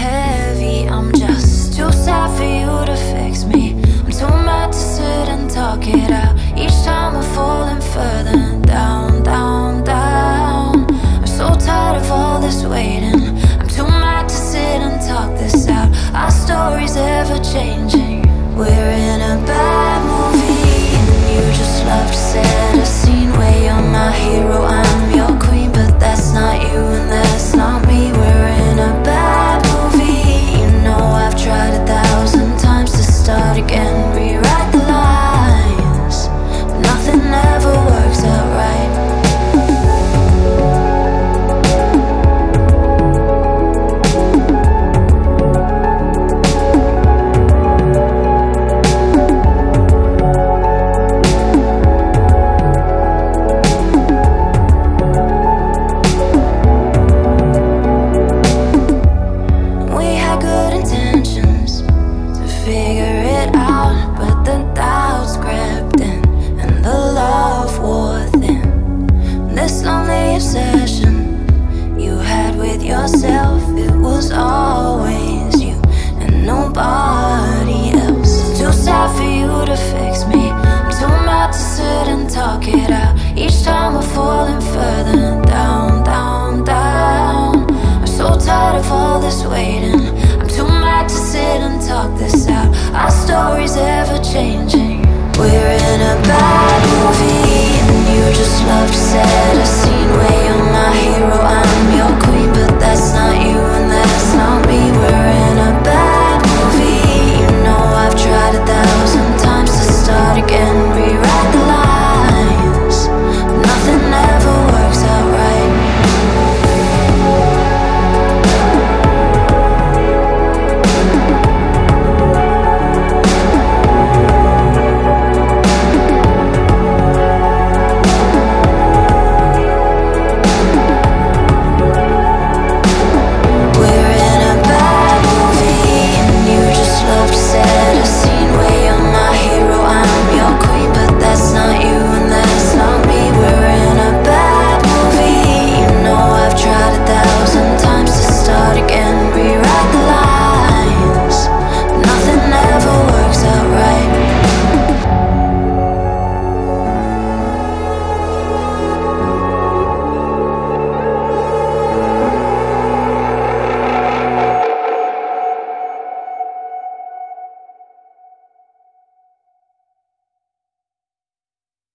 heavy. I'm just too sad for you to fix me. I'm too mad to sit and talk it out. Each time we're falling further down, down, down. I'm so tired of all this waiting. I'm too mad to sit and talk this out. Our story's ever changing. We're in a bad movie, and you just love to set a scene where you're my hero, I'm your queen. But that's not you and that's not me. We're in a bad movie. You know I've tried 1,000 times to start again, rewrite the lines, but nothing ever works out right. Figure it out, but the doubts crept in and the love wore thin. This lonely obsession you had with yourself, it was always you and nobody else. Too sad for you to fix me. I'm too mad to sit and talk it out. Each time we're falling further down, down, down. I'm so tired of all this waiting. I'm too mad to sit and talk this out. Our story's ever changing. We're in a bad